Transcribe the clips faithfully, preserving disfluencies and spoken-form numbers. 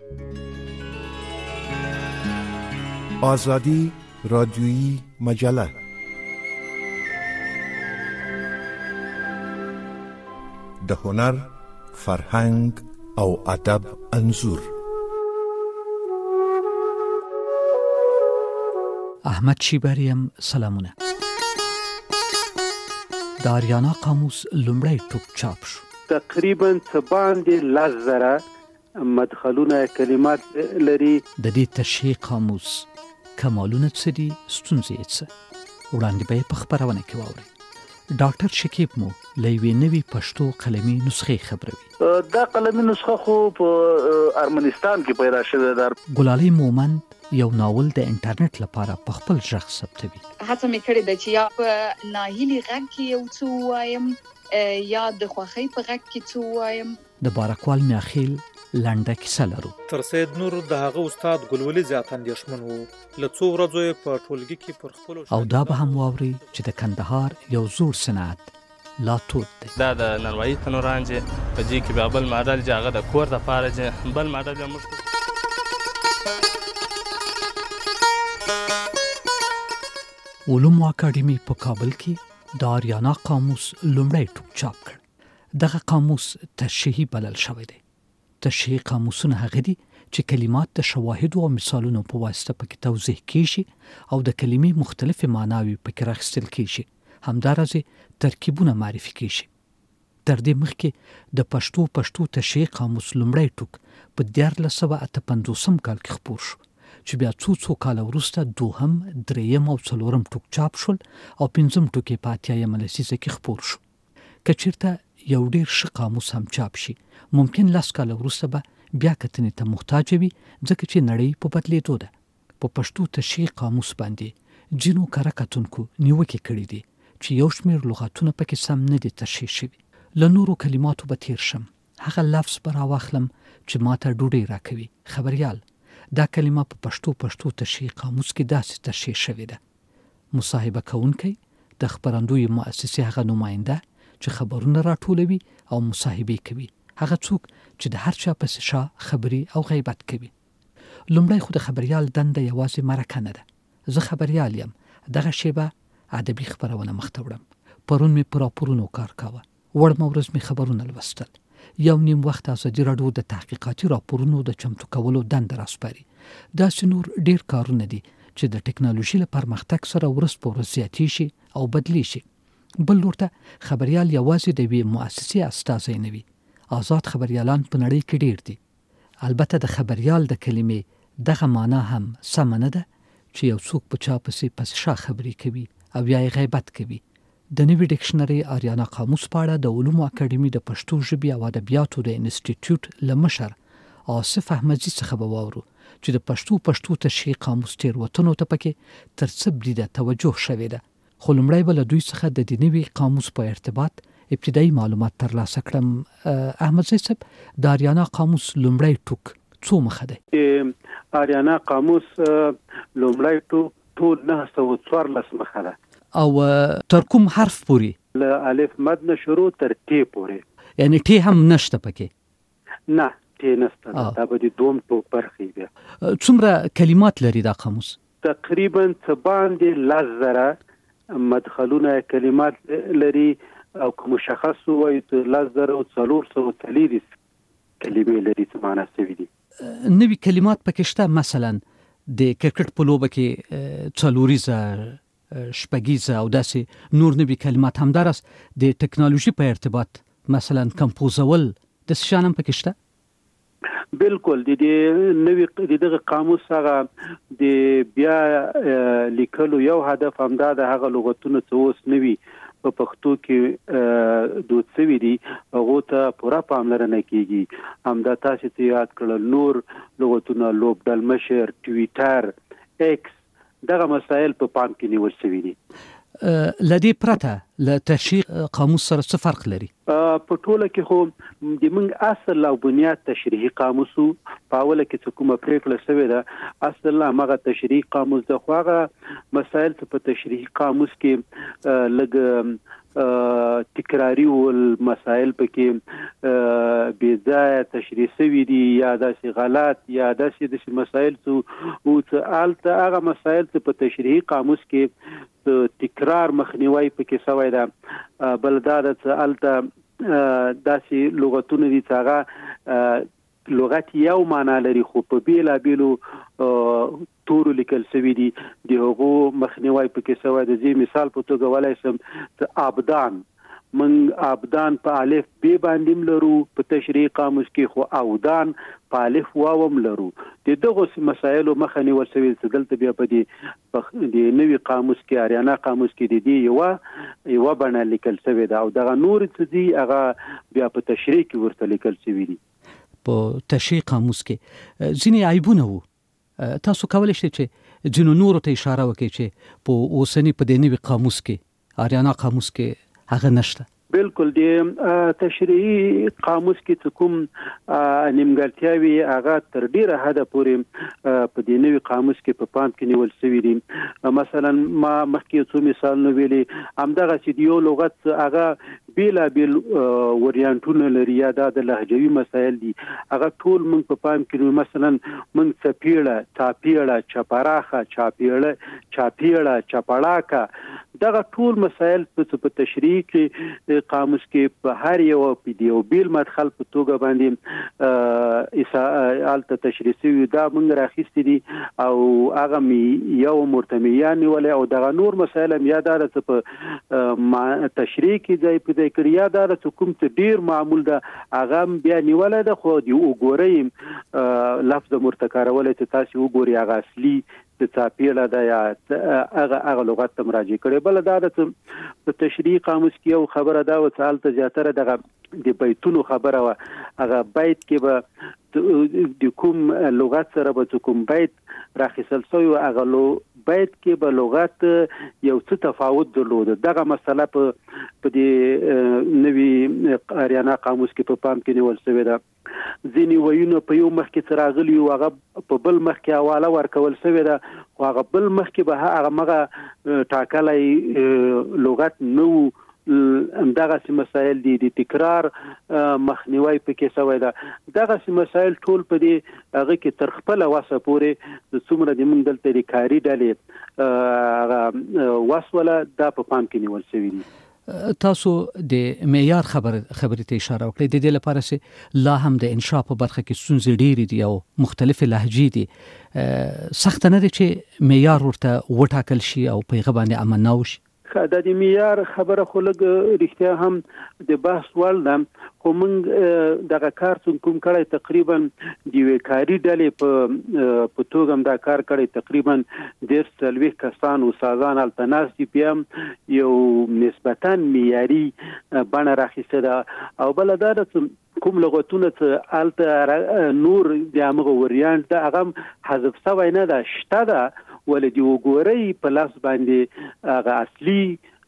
آزادی رادیویی مجله د هنر، فرهنګ او ادب انځور. احمد شیبریم سلامونه. د آریانا قاموس لومړی ټوک چاپ شو. تقریبا څه باندې لس زره مدخلونه کلمات لري. د دې تشریح قاموس کمالونه څه دي، ستونزې یې څه، وړاندې به یې په خپرونه کې واورئ. ډاکټر شکیب مو له یوې نوې پښتو قلمي نسخې خبروي. دا قلمي نسخه خو په ارمنستان کې پیدا شوې ده. ګلالۍ مومند یو ناول د انټرنیټ لپاره په خپل ژغ ثبتوي. هڅه مې کړې ده چې یا په ناهیلي غږ کې یو څه ووایم یا د خوښۍ په غږ کې څه ووایم. د بارکوال میاخیل لنډه کیسه لرو. تر سید نور د هغه استاد ګلولي زیات اندېښمن وو. له څو ورځو یې په ټولګي کې پر خپلو او دا به هم واوري چې د کندهار یو زوړ صنعت لا تود دی. دا د نانوایي تنورانجې په دې کې بیا بل ماډل چې هغه د کور دپاره چې بل ماډل بیا موږ علومو اکاډمي په کابل کې د آریانا قاموس لومړی ټوک چاپ کړ. دغه قاموس تشریحي بلل شوی دی. تشریحي قاموسونه هغه دي چې کلمات د شواهدو او مثالونو په واسطه پکې توضیح کیږي او د کلمې مختلفې معناوې پکې راخیستل کیږي. همدارنګه ترکیبونه معرفي کیږي. تر دې مخکې د پښتو پښتو تشریحي قاموس لومړی ټوک په دیارلس سوه اته پنځوسم کال کې خپور شو، چې بیا څو څو کال وروسته دوهم، دریم او څلورم ټوک چاپ شول او پنځم ټوک په اتیایمه لسیزه کې خپور شو. که چېرته یو ډېر ښه قاموس هم چاپ شي، ممکن لس کاله وروسته به بیا کتنې ته محتاج وي، ځکه چې نړۍ په بدلېدو ده. په پښتو تشریحي قاموس باندې ځینو کره کتونکو نیوکې کړي دي چې یو شمېر لغاتونه پکې سم نه دي تشریح شوي. له نورو کلماتو به تیر شم. هغه لفظ به راواخلم چې ماته ډوډۍ راکوي. خبریال، دا کلمه په پښتو پښتو تشریحي قاموس کې داسې تشریح شوې ده. مصاحبه کوونکی د خپرندوی مؤسسې هغه نماینده چې خبرونه راټولوي او مصاحبه کوي، هغه څوک چې د هر چا پسې شا خبري او غیبت کوي. لومړی خو د خبریال دنده یوازې مرکه نه ده. زه خبریال یم. دغه شیبه ادبي خبرونه مخته وړم. پرون مې پر راپورونو کار کاوه. وړمه ورځ مې خبرونه لوستل. یو نیم وخت ازادي راډیو د تحقیقاتي راپورونو د چمتو کولو دنده راسپاري. داسې نور ډیر کارونه دي چې د ټکنالوژي له پرمختګ سره ورځ په ورځ زیاتې شي او بدلی شي. بل لورته خبریال یوازې د یوې مؤسسې استازی نه وي. آزاد خبریالان په نړۍ کې ډیر دي. البته د خبریال د کلمې دغه معنا هم سمه نه ده چې یو څوک په چا پسې پس شا خبرې کوي او یا غیبت کوي. د نوي ډکشنري آریانا قاموس په اړه د علومو اکاډمي د پښتو ژبې او ادبیاتو د انسټیټیوټ له مشر آصف احمدزي څخه به واورو چې د پښتو پښتو تشریحي قاموس تېروتنو ته پکې تر څه بریده توجه شوې ده. خو لومړی به له دوی څخه د دې نوي قاموس په ارتباط ابتدایي معلومات ترلاسه کړم. احمدزي صاحب، د آریانا قاموس لومړی ټوک څو مخه دی؟ آریانا قاموس لومړی ټوک ټول نهه سوه څوارلس مخه ده. او تر کوم حرف پورې؟ له الف مد نه شروع تر ټې پورې. یعنی ټې هم نشته پکې؟ نه، ټې نشته. دا به د دوم ټوک برخې بیا. څومره کلمات لري دا قاموس؟ تقریبا څه باندې لس زره مدخلونه کلمات لري او که مشخص وایي لس زره او څلور سوه څلېرویشت کلمې لري څه معنا شوي دي. نوي کلمات پکې شته؟ مثلا د کرکټ په لوبه کې څلوریزه، شپږیزه او داسې نور نوي کلمات. همداراز د ټکنالوژي په ارتباط مثلا کمپوزول د شان هم پکې شته؟ بالکل. د دې نوي د دغه قاموس هغه د بیا لیکلو یو هدف همدا د هغه لغتونه چې اوس نوي په پښتو کې دود شوي دي هغو ته پوره پاملرنه کیږي. همدا تاسو ته یاد کړل نور لغتونه، لوبډلمشر، ټویټر، ایکس، دغه مسایل په پام کې نیول شوي دي. لدې پرته له تشریح قاموس سره څه فرق لري؟ په ټوله کې خو د موږ اصل او بنیاد تشریحي قاموس په پاوله کې څه کومه پریکړه شوې ده اصلا هغه تشریحي قاموس د خواغه مسائل څه په تشریحي قاموس کې لګ تکراری ول مسائل پکې بې ځای تشریح شوي دي یا داسې غلط یا داسې د مسائل څه او څه الته هغه مسائل څه په تشریحي قاموس کې تکرار مخنیوي پکې شوی ده بل دا د الته داسې لغتونه دي چې هغه لغت یو معنا لري خو په بیلا بیلو تور لیکل شوی دي د هغو مخنیوي پکې شوی د دې مثال په توګه ولای سم ته ابدان من ابدان په الف بی باندې لرو په تشریح قاموس کې خو اودان په الف واو لرو د دغه مسایلو مخنیوي شوی چې دلته بیا په دې د نوي قاموس کې اریانا قاموس کې د دې یو یو بڼه لیکل شوی دا او دغه نور څه دي هغه بیا په تشریح کې ورته لیکل شوی دي په تشریح قاموس کې ځینې عیبونه وو تاسو کولی شئ چې ځینو نورو ته اشاره وکړئ چې په اوسني په دې نوي قاموس کې اریانا قاموس کې هغه نشته بالکل د تشریحي قاموس کې کوم نیمګړتیاوي هغه تر ډیره حده پورې په دې نوي قاموس کې په پام کې نیول شوی دي مثلا ما مخکې څو مثالونه ویلي همدغه چې یو لغت هغه بیلا بیل وریانټونه لري یا د لهجوي مسایل دي هغه ټول موږ په پام کې مثلا موږ چپیړه چاپیړه چپراخه چاپیړه چاپیړه چپړاکه دغه ټول مسایل په تشریح کې قاموس کې په هر یو پیډیو بیل مدخل په توګه باندې اسالته تشریح شوی دا موږ راخېستې دي او هغه می یو مرتمیان ولې او دغه نور مسایل هم یاد راځي په تشریح کې ځای په ذکر یاد راځي کوم څه ډیر معمول ده هغه بیا نیولای ده خو دی وګورئ لفظ مرتکرول ته تاسو وګورئ هغه اصلي د چاپیړه ده یا هغه هغه لغت ته مراجعه کړي بل دا د په تشریح قاموس کې یو خبره دا و چې حالت زیاتره دغه د بیتونو خبره و هغه بیت کې به د کوم لغت سره به کوم بیت راخیستل شوی هغه لو بیت کې به لغت یو څه تفاوت درلود دغه مسله په په دې نوي اریانا قاموس کې په پام کې نیول شوی ده ځینې ویونه په یو مخ کې راغلي او هغه په بل مخ کې حواله ورکول شوی ده خو هغه بل مخ کې به هغه مغه ټاکلای لغت نو همدغه سي مسائل دي د تکرار مخنیوي پکې شوی ده دغه سي مسائل ټول په دې هغه کې تر خپل واسه پورې د څومره د موږ دلته د کاری ډلې واسوله دا په پام کې نیول شوی دي تاسو د معیار خبر خبرې ته اشاره وکړئ د دې لپاره چې لا هم د انشاء په برخه کې ستونزې ډېرې دي او مختلفې لهجې دي سخت نه دي چې معیار ورته وټاکل شي او په هغه باندې عمل وشي د دې معیار خبره خو لږ رښتیا هم د بحث وړ ده خو موږ دغه کار څنګه کوم کړی تقریبا د یوې کاري ډلې په په توګه هم دا کار کړی تقریبا ډېر څلوېښت کسان استادان هلته ناست دي بیا هم یو نسبتا معیاري بڼه راخیستې ده او بله دا ده کوم لغتونه چې هلته نور د همغه وریانټ ده هغه حذف شوی نه ده شته ده ولې د وګورئ په لفظ باندې هغه اصلي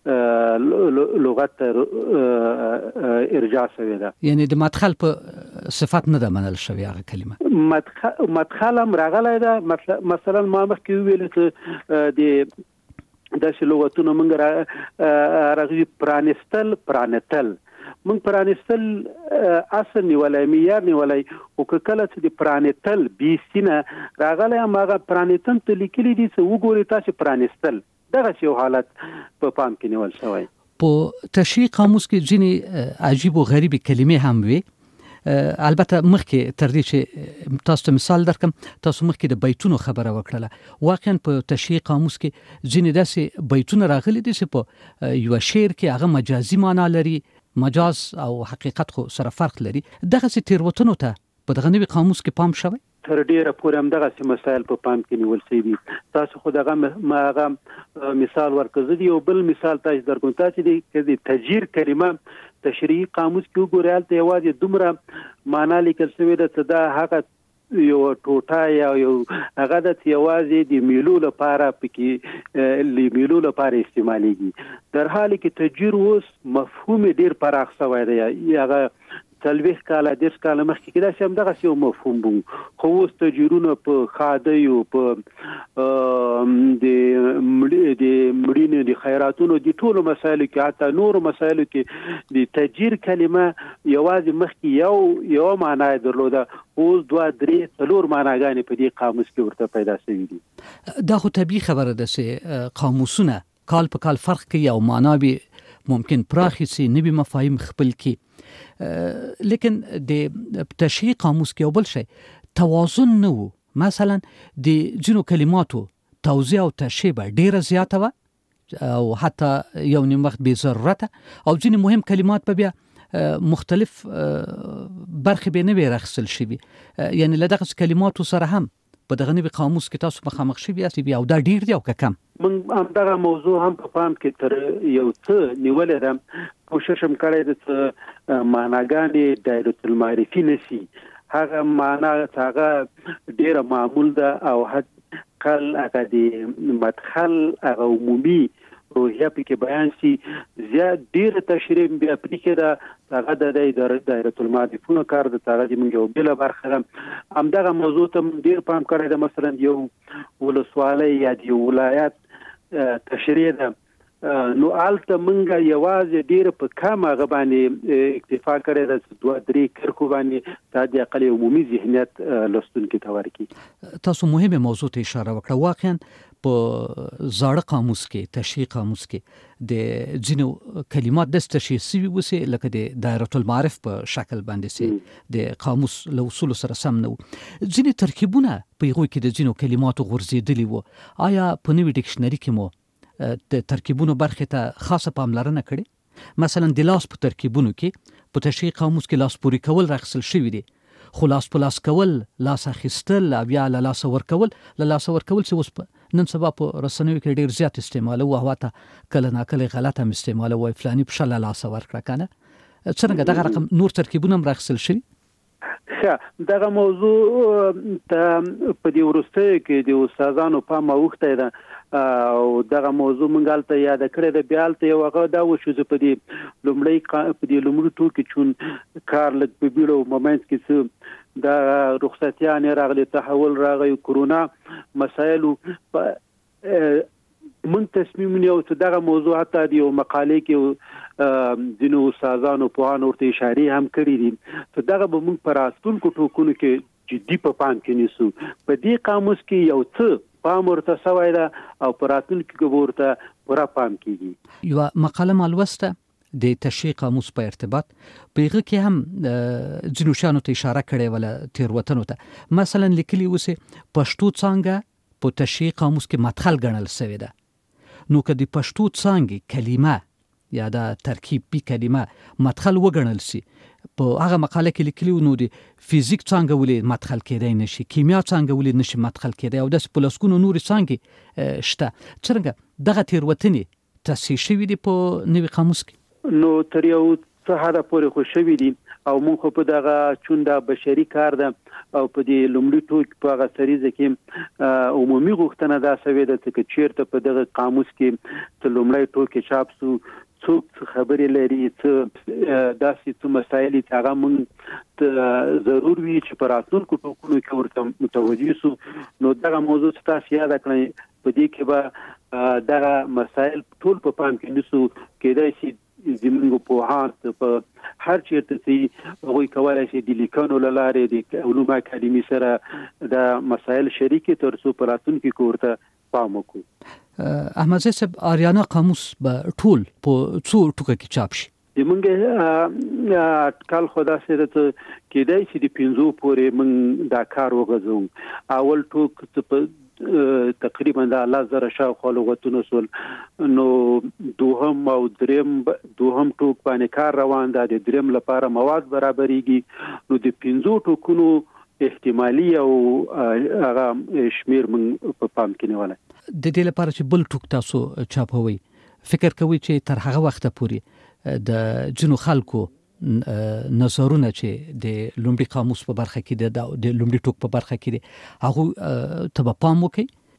لغت ارجاع شوی ده یعنی د مدخل په صفت نه ده منل شوی هغه کلمه مدخل مدخل هم راغلی ده مثلا ما مخکې ویل چې د داسې لغتونه موږ راغلي پرانستل پرانتل موږ پرانستل اصل نیولای معیار نیولای او کله چې د پرانتل بي سینه راغلی هم هغه پرانتن ته لیکلي دي چې وګورئ تاسو پرانستل دغه یو حالت په پام کې نیول شوی په تشریح قاموس کې ځینې عجیب او غریب کلمې هم وي البته مخکې تر دې چې تاسو ته مثال درکم تاسو مخکې د بیتونو خبره وکړه واقعا په تشریح قاموس کې ځینې داسې بیتونه راغلي دي چې په یو شعر کې هغه مجازي معنا لري مجاز او حقیقت خو سره فرق لري دغه سي تیروتنو ته په دغه نوي قاموس کې پام شوی تر ډیره پورې هم دغه سي مسایل په پام کې نیول شوی دي تاسو خو دغه ماغه مثال ورکړی دی او بل مثال تاسو درکوم تاسو د تجیر کلمه تشریحي قاموس کې وګورئ ته یوازې دومره معنا لیکل شوی ده چې دا هغه یو ټوټه یا یو هغه د یوازې د میلو لپاره پکې لیمیلو لپاره استعمالېږي در حال کې تجیر اوس مفهوم ډیر پراخ شوی دی هغه څلوېښت کاله دېرش کاله مخکې کې داسې همدغسې یو مفهوم و، خو اوس تجرونه په ښادیو، په د مړینې د خیراتونو د ټولو مسایلو کې، حتی نورو مسایلو کې د تجیر کلمه یوازې مخکې یو یو معنا یې درلوده، اوس دوه درې څلور معناګانې په دې قاموس کې ورته پیدا شوي دي. دا خو طبیعي خبره ده چې قاموسونه کال په کال فرق کوي او معنا به ممکن پراخي سي، نوي مفاهیم خپل کی، لیکن د تشریح قاموس کې یو بل شی توازن نه و. مثلا د جنو کلماتو توضیح او تشریح به ډیره زیاته وه او حتی یو نیم وخت بې ضرورته، او ځینې مهم کلمات به بیا مختلف برخې به نه وي راخیستل شوي، یعنی له دغسې کلماتو سره هم په دغه نوي قاموس کې تاسو مخامخ شوي یاست، او دا ډیر دی او که کم؟ موږ همدغه موضوع هم په پام کې تر یو څه نیولې ده، کوشش هم کړی ده چې معناګانې دایرة المعرفي نه شي، هغه معنا هغه ډیره معمول ده او حد قل هغه د مدخل هغه عمومي روحیه پکې بیان شي، زیات ډیره تشریح بیا پکې ده، هغه د دایرة المعرفونو کار ده، هغه زموږ یو بله برخه ده. همدغه موضوع ته ډیر پام کړی ده، مثلا یو ولسوالۍ یا د یو ولایت تشریح ده، نو هلته موږ یوازې ډیره په کم هغه باندې اکتفا کړی ده چې دوه درې کرښو باندې حد اقل عمومي ذهنیت لوستونکي ته ورکړي. تاسو مهمه موضوع ته اشاره وکړه. واقعا په زاړه قاموس کې، تشریح قاموس کې د ځینو کلمات داسې تشریح شوي وسې لکه د دایرة المعارف په شکل باندې سي د قاموس له اصولو سره سم نه و. ځینې ترکیبونه په هغوی کې د ځینو کلماتو غورځېدلي وو. آیا په نوي ډکشنري کې مو د ترکیبونو برخې ته خاصه پاملرنه کړې؟ مثلا د لاس په ترکیبونو کې په تشریح قاموس کې لاس پورې کول راخیستل شوي دي، خو لاس په لاس کول، لاس اخیستل او بیا له لاسه ورکول، له لاسه ورکول چې اوس نن سبا په رسنیو کې ډیر زیات استعمالوي، او حتی کله ناکله غلط هم استعمالوي، فلاني په شل لاسه ورکړه کنه. څرنګه دغه رقم نور ترکیبونه هم راخیستل شوي؟ ښه، دغه موضوع ته په دې وروستیو کې د استادانو پام اوښتی ده او دغه موضوع مونږ هلته یاده کړې ده. بیا هلته یو هغه دا وشو چې په دې لومړی په دې لومړي ټول کې چون کار لږ په بیړه او مومنټ کې څه دا رخصتیانې راغلې، تحول راغی، کرونا مسایلو، مونږ تصمیم ونیو چې دغه موضوع حتی د یو مقالې کې ځینو استادانو پوهانو ورته اشارې هم کړي دي چې دغه به مونږ په راتلونکو ټوکونو کې جدي په پام کې نیسو. په دې قاموس کې یو څه پام ورته سوی ده او په راتلونکي کې به ورته پوره پام کېږي. یوه مقاله ما لوسته د تشریح قاموس په ارتباط، په هغه کې هم ځینو شیانو ته اشاره کړې وله، تېروتنو ته. مثلا لیکلي اوسې پښتو څانګه په تشریح قاموس کې مدخل ګڼل سوې ده، نو که د پښتو څانګې کلمه یا دا ترکیبي کلمه مدخل وګڼل سي، په هغه مقاله کې لیکلي نو د فزیک څانګه ولې مدخل کېدای نشي، کیمیا څانګه ولې نشي مدخل کېدای، او داسې په لسګونو نورې څانګې شته. څرنګه دغه تېروتنې تصحیح شوي دي په نوي قاموس کې؟ نو تر یو څه حده پورې خو شوي دي، او موږ خو په دغه چون دا بشري کار ده او په دې لومړي ټوک په هغه سریزه کې عمومي غوښتنه دا سوې ده چې چیرته په دغه قاموس کې چې لومړی ټوک چاپ سو څوک خبرې لري، څه داسې څه مسایل چې هغه موږ ضرور وي چې په راتلونکو ټوکونو کې ورته متوجه سو. نو دغه موضوع چې تاسو یاد کړئ، په دې کې به دغه مسایل ټول په پام کې نیسو. کېدای شي زموږ پوهان په هر چیرته چې هغوی کولی شي د لیکنو له لارې د علومو اکاډمي سره دا مسایل شریکي تر څو په راتلونکي کې ورته پام وکړو. احمدزی صاحب، آریانا قاموس به ټول په څو ټوکه کې چاپ شي؟ زموږ اټکل خو داسې ده چې کېدای شي د پنځو پورې موږ دا کار وغځوو. اول ټوک په تقریبا د الله زره شاوخوا لغتونه سول، نو دوهم او دریم دوهم ټوک باندې کار روان ده، د دریم لپاره مواد برابرېږي. نو د پنځو ټوکونو احتمالي او هغه شمیر موږ په پام کې نیولی. د دې لپاره چې بل ټوک تاسو چاپوي، فکر کوئ چې تر هغه وخته پورې د ځینو خلکو نظرونه چې د لومړي قاموس په برخه کې د لومړي ټوک په برخه کې دي، هغه ته به پام وکړي؟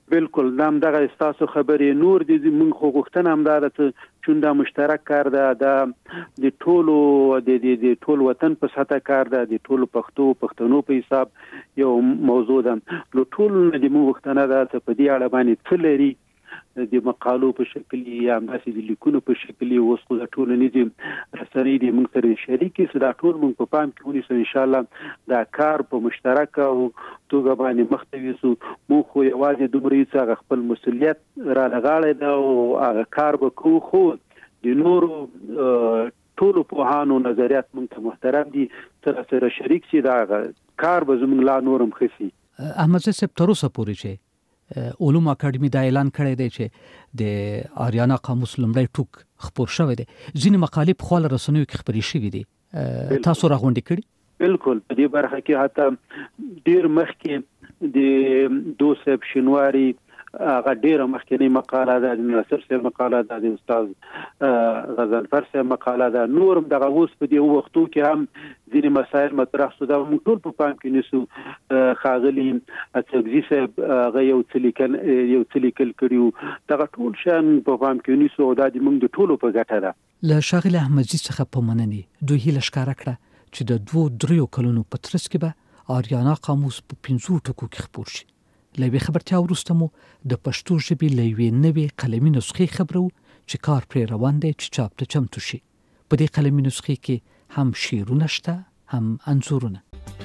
بالکل دا هم دغه ستاسو خبرې نور دي موږ خو غوښتنه هم دا ده چې دا مشترک کار ده دا د ټولو د د ټول وطن په سطح کار ده د ټولو پښتو پښتنو په حساب یو موضوع ده نو ټول د موږ غوښتنه ده چې په دې اړه باندې څه لري د مقالو په شکل یا داسې د لیکونو په شکل اوس خو د ټولنیزې رسنۍ د موږ سره شریکې سو دا ټول موږ په پام کې ونیسو ان شاء الله دا کار په مشترک او توګه باندې مخ ته یوسو موږ خو یوازې دومره څه خپل مسؤلیت را لغاړی دا او هغه کار به کوو خو د نورو ټولو پوهانو نظریات موږ ته محترم دي سره سره شریک شي دا کار به زموږ لا نورم خسي. احمد صاحب تر اوسه پورې چې علوم اکاډمي دا اعلان کړی دی چې د آریانا قاموس لومړی ټوک خپور شوی دی ځینې مقالې په خپل رسنیو کې خپرې شوې دي تاسو راغونډې کړي؟ بالکل په دې برخه کې حتی ډیر مخکې د دوسب شینواری هغه ډیره مخکنی مقاله ده د ناصر صاحب مقاله ده د استاد غزنفر صاحب مقاله ده نورم دغه اوس په دې وختو کې هم ځینې مسایل مطرح شو دا موږ ټول په پام کې نیسو خاغلی اڅګزي صاحب هغه یو څه لیکل یو څه لیکل کړیو دغه ټول شان په پام کې نیسو دا د موږ د ټولو په ګټه ده. له شاغل احمدزي څخه په مننې دوی هیله ښکاره کړه چې د دوه دریو کلونو په ترڅ کې به آریانا قاموس په پنځو ټکو کې خپور شي. لوي خبرتیا وروسته مو د پښتو ژبې لوي نوې قلمي نسخې خبرو چې کار پرې روان دی چې چاپ ته چمتو شي. په دې قلمي نسخې کې هم شعرونه شته هم انځورونه.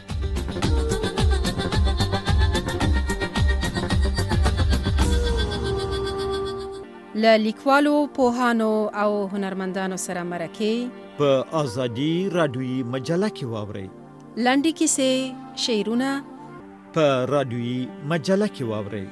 له لیکوالو پوهانو او هنرمندانو سره مرکې په ازادي رادیوي مجله کې واورئ. لنډې کیسې شعرونه په رادیوي مجله کې واورئ.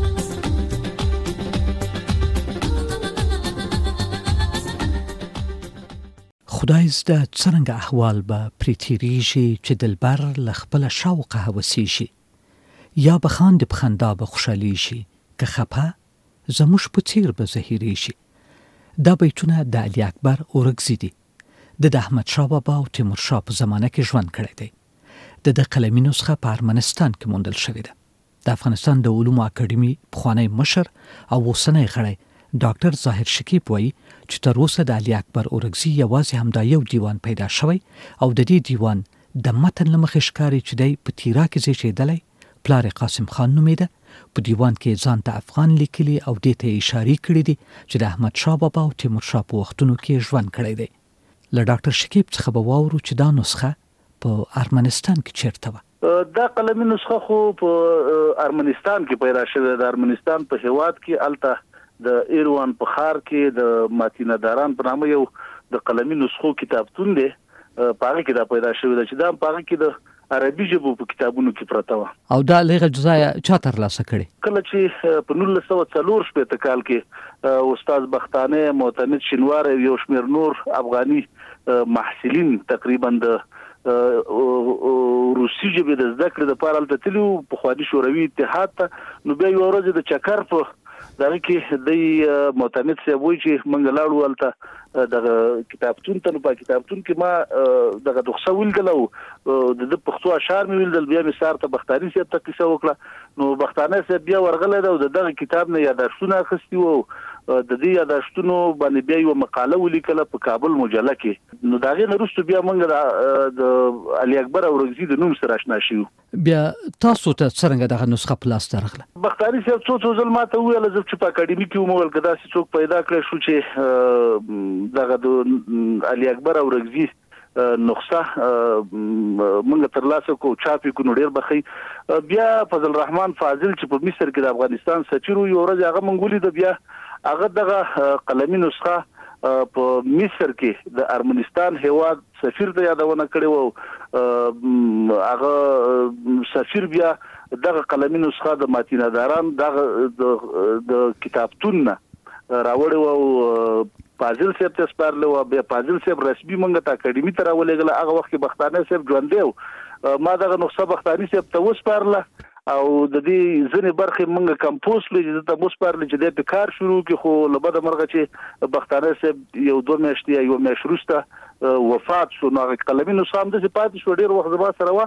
خدای زده څرنګه احوال به پرې تېرېږي چې دلبر له خپله شوقه هوسېږي یا به خاندې په خندا به خوشحالېږي که خفه زموږ په څېر به زهیرېږي. دا بیتونه د علي اکبر اورکزي دي. د د احمدشاه بابا او تیمورشاه په زمانه کې ژوند کړی دی. د د قلمي نسخه په ارمنستان کې موندل شوې ده. د افغانستان د علومو اکاډمي پخوانی مشر او اوسنی غړی ډاکټر ظاهر شکیب وایي چې تر اوسه د علي اکبر اورکزي یوازې همدا یو دیوان پیدا شوی او د دې دیوان د متن له مخې ښکاري چې دی په تیرا کې زیږېدلی پلار قاسم خان نومیده. په دیوان کې ځان ته افغان لیکلي او دې ته اشارې کړې دي چې د احمدشاه بابا او تیمورشاه په وختونو کې ژوند کړی دی. له ډاکټر شکیب څخه به واورو چې دا نسخه په ارمنستان کې چیرته وه. دا قلمي نسخه خو په ارمنستان کې پیدا شوه. د ارمنستان په هیواد کې الته د ایروان په ښار کې د ماتینا داران په نامه یو د قلمي نسخو کتابتون دی. په هغه کې دا پیدا شوه چې دا په هغه کې د عربي ژبو په کتابونو کې پرته وه. او دا لږه جزایه چا ترلاسه کړې؟ کله چې په نولس سوه څلور شپېته کال کې استاد بختانه معتمد شینواری یو شمېر نور افغاني محصلین تقریبا د روسي ژبې د زده کړې لپاره هلته تللي وو پخواني شوروي اتحاد ته. نو بیا یوه ورځ د چکر په دغه کې دی معتمد صاحب وایي چې موږ لاړو هلته دغه کتابتون ته. نو په کتابتون کې ما دغه نسخه ولیدله او د ده پښتو اشعار مې ولیدل. بیا مې سهار ته بختاني صاحب ته کیسه وکړه. نو بختانه صاحب بیا ورغلی دی او د دغه کتاب نه یاداشتونه اخیستي وو. د دې یاداشتونو باندې بیا یوه مقاله ولیکله په کابل مجله کې. نو د هغې نه وروسته بیا موږ د علي اکبر اورکزي د نوم سره اشنا شوو. بیا تاسو ته څرنګه دغه نسخه په لاس ته راغله؟ بختاني صاحب څو څو ځل ماته وویل زه چې په اکاډمي کې وم ویل که داسې څوک پیدا کړی شو چې دغه د علي اکبر اورکزي نسخه موږ ترلاسه کړو چاپ یې کړو نو ډېر به ښه. بیا فضل الرحمن فاضل چې په مصر کې د افغانستان سفیر و یوه ورځ هغه موږ ولیده. بیا هغه دغه قلمي نسخه په مصر کې د ارمنستان هیواد سفیر ته یادونه کړې وه. هغه سفیر بیا دغه قلمي نسخه د ماتینا داران دغه د کتابتون نه راوړې وه او فاضل صاحب ته سپارلې وه. بیا فاضل صاحب رسمي موږ ته اکاډمي ته راولېږله. هغه وخت کې بختانه صاحب ژوندی و. ما دغه نسخه بختاني صاحب ته وسپارله او د دې ځینې برخې موږ کمپوز کړې چې ته وسپارلې چې دی په کار شروع کړي. خو له بده مرغه چې بختانه صاحب یو دوه میاشتې یا یوه میاشت وروسته وفات شو. نو هغه قلمي نسخه همداسې پاتې شوه. ډېر وخت زما سره وه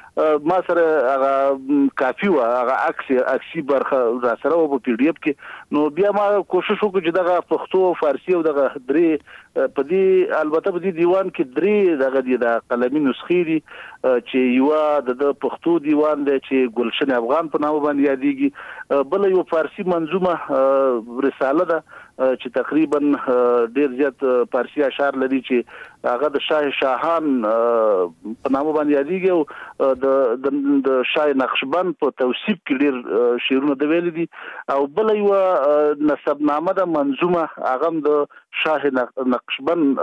ما سره هغه کافي و هغه عکس عکسي برخه را سره او په پی ډی اف کې نو بیا ما کوشش وکړ چې دغه پښتو فارسی او دغه درې په دې البته په دې دیوان کې درې دغه د قلمي نسخې دي چې یو د پښتو دیوان دی چې ګلشن افغان په نامه باندې یادېږي، بل یو فارسی منظومه رساله ده چې تقریبا ډیر زیات فارسی اشعار لري چې هغه د شاه شاهان په نامه باندې یادېږي او د د شاه نقشبند په توصیف کې ډیر شعرونه د ویل دي، او بل یو نسبنامه د منظومه هغه د شاه نقشبند